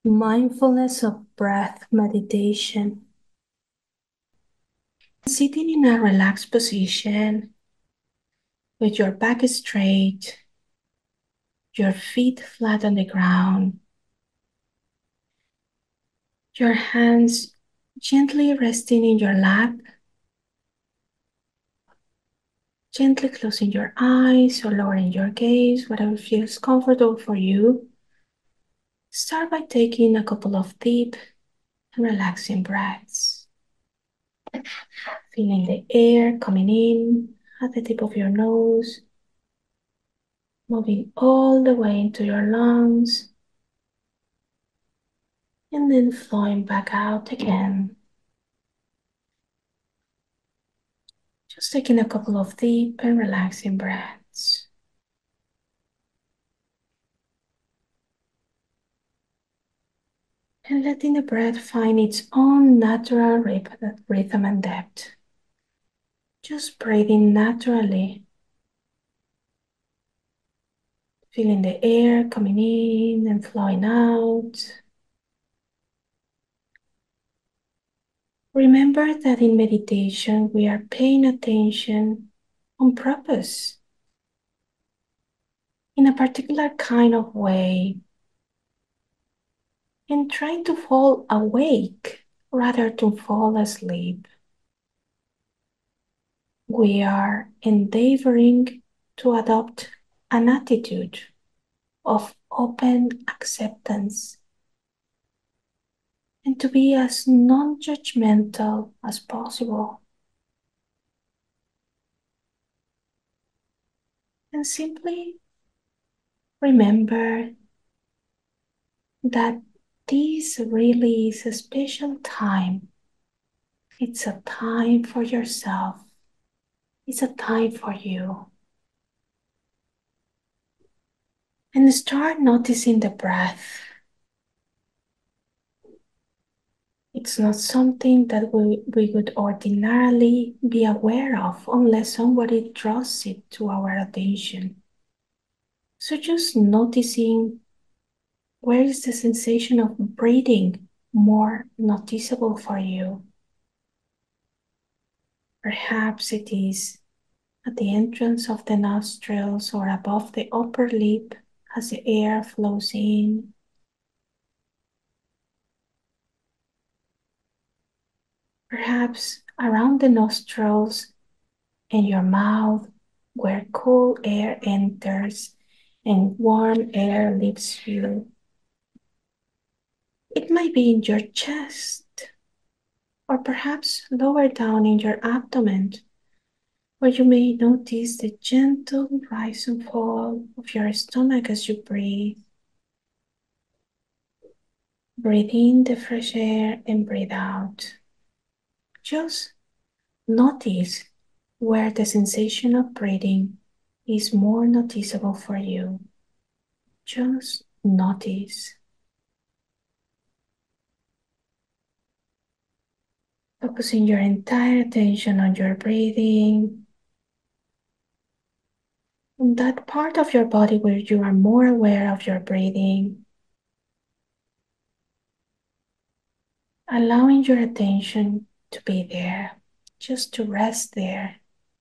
Mindfulness of breath meditation. Sitting in a relaxed position with your back straight, your feet flat on the ground, your hands gently resting in your lap, gently closing your eyes or lowering your gaze, whatever feels comfortable for you. Start by taking a couple of deep and relaxing breaths, feeling the air coming in at the tip of your nose, moving all the way into your lungs, and then flowing back out again. Just taking a couple of deep and relaxing breaths. And letting the breath find its own natural rhythm and depth. Just breathing naturally, feeling the air coming in and flowing out. Remember that in meditation we are paying attention on purpose, in a particular kind of way, and trying to fall awake rather to fall asleep. We are endeavoring to adopt an attitude of open acceptance and to be as non-judgmental as possible. And simply remember that this really is a special time. It's a time for yourself. It's a time for you. And start noticing the breath. It's not something that we would ordinarily be aware of unless somebody draws it to our attention. So just noticing, where is the sensation of breathing more noticeable for you? Perhaps it is at the entrance of the nostrils or above the upper lip as the air flows in. Perhaps around the nostrils and your mouth, where cool air enters and warm air leaves you. It might be in your chest, or perhaps lower down in your abdomen, where you may notice the gentle rise and fall of your stomach as you breathe. Breathe in the fresh air and breathe out. Just notice where the sensation of breathing is more noticeable for you. Just notice. Focusing your entire attention on your breathing, on that part of your body where you are more aware of your breathing. Allowing your attention to be there, just to rest there.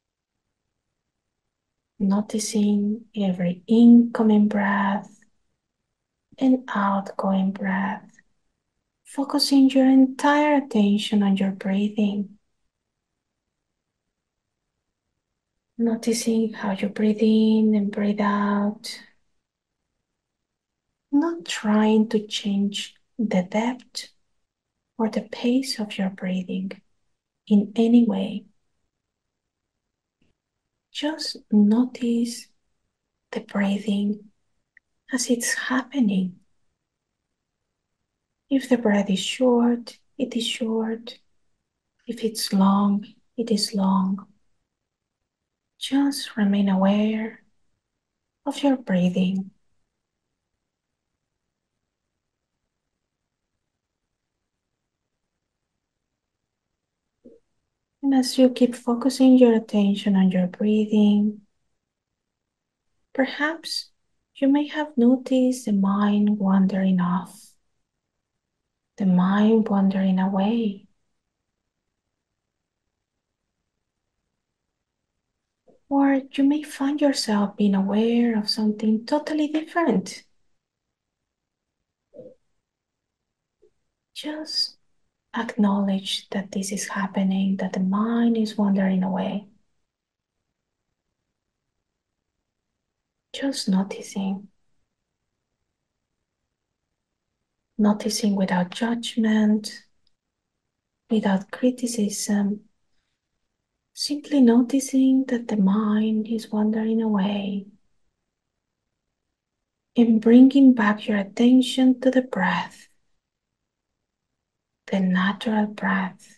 Noticing every incoming breath and outgoing breath. Focusing your entire attention on your breathing. Noticing how you breathe in and breathe out. Not trying to change the depth or the pace of your breathing in any way. Just notice the breathing as it's happening. If the breath is short, it is short. If it's long, it is long. Just remain aware of your breathing. And as you keep focusing your attention on your breathing, perhaps you may have noticed the mind wandering off. the mind wandering away. Or you may find yourself being aware of something totally different. Just acknowledge that this is happening, that the mind is wandering away. Just noticing without judgment, without criticism, simply noticing that the mind is wandering away and bringing back your attention to the breath, the natural breath.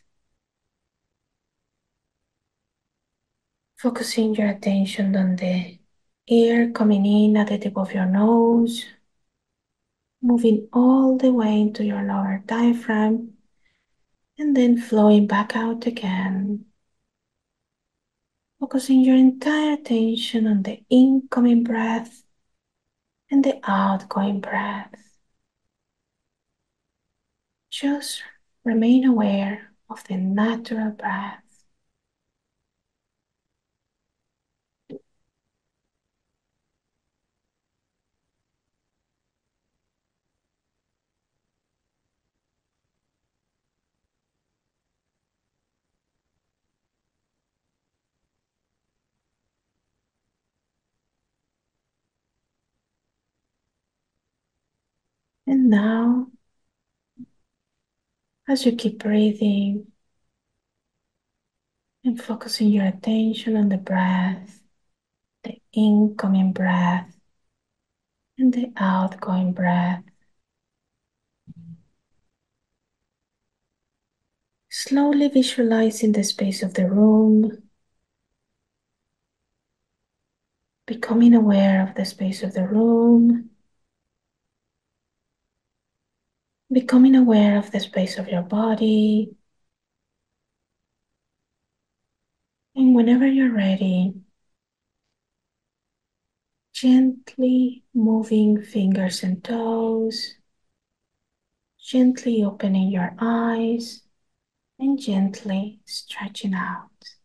Focusing your attention on the air coming in at the tip of your nose, moving all the way into your lower diaphragm, and then flowing back out again. Focusing your entire attention on the incoming breath and the outgoing breath. Just remain aware of the natural breath. And now, as you keep breathing and focusing your attention on the breath, the incoming breath and the outgoing breath, slowly visualizing the space of the room, becoming aware of the space of the room, becoming aware of the space of your body, and whenever you're ready, gently moving fingers and toes, gently opening your eyes, and gently stretching out.